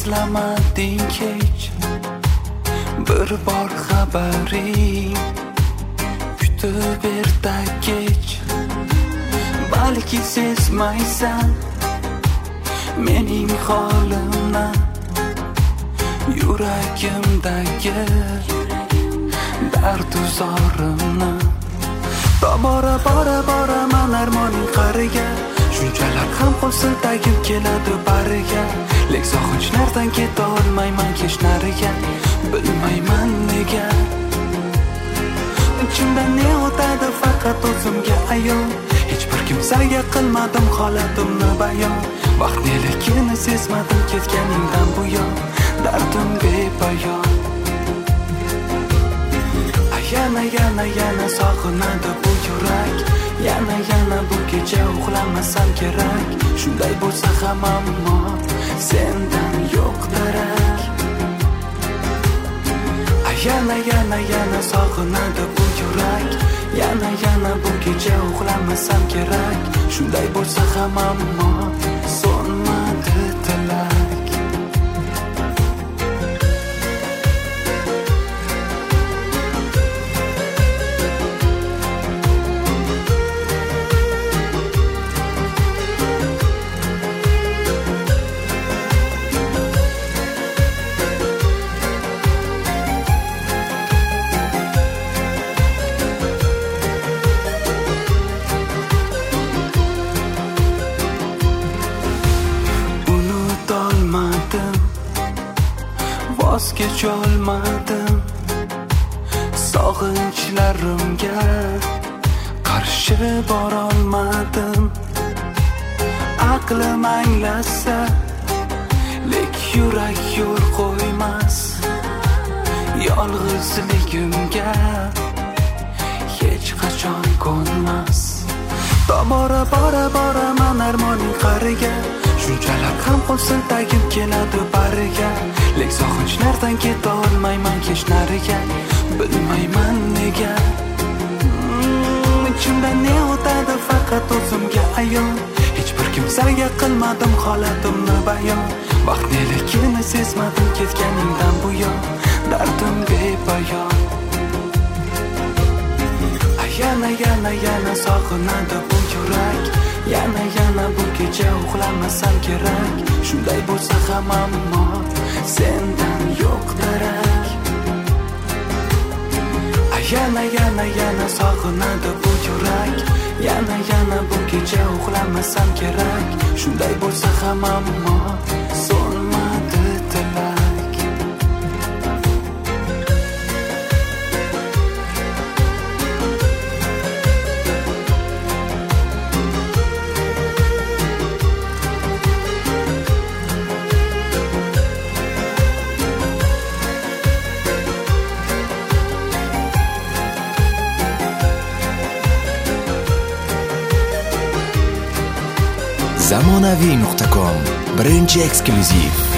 eslamading hech bir bor xabaring, kutib erta kech. Balki sezmaysan mening holimni, yuragimdagi dardu zorimni. Tobora boraman armoning qariga, shunchalar ham qo'l siltagim keladi bariga. Lek sog'inchlardan keta olmayman kech nariga, bilmayman nega. Ichimdan ne o'tadi faqat o'zimga ayon, hech bir kimsaga qilmadim holatimni bayon. Vaqt neligini sezmadim ketganingdan buyon, dardim bepoyon. Yana sog'inadi bu yurak, yana bu kecha uxlamasam kerak. Shunday bo'lsa ham ammo sendan yo'q darak. Yana sog'inadi bu yurak, yana bu kecha uxlamasam kerak. Shunday bo'lsa ham ammo so'nmadi tilak. Voz kecholmadim sog'inchlarimga, qarshi borolmadim. Aqlim anglasa, lek yurak yo'l qo'ymas. Yolg'izligimga hech qachon ko'nmas. Tobora boraman armoning qariga, shunchalar ham qo'l siltagim keladi bariga. Lek sog'inchlardan keta olmayman kech nariga, bilmayman nega. Ichimdan ne o'tadi faqat o'zimga ayon, hech bir kimsaga qilmadim holatimni bayon. Vaqt neligini sezmadim ketganingdan buyon, dardim bepoyon. Yana sog'inadi bu yurak, yana bu kecha uxlamasam kerak. Shunday bo'lsa ham ammo sendan yo'q darak. Yana sog'inadi bu yurak, yana bu kecha uxlamasam kerak. Shunday bo'lsa ham ammo so'nmadi tilak. zamonaviy.com birinchi eksklyuziv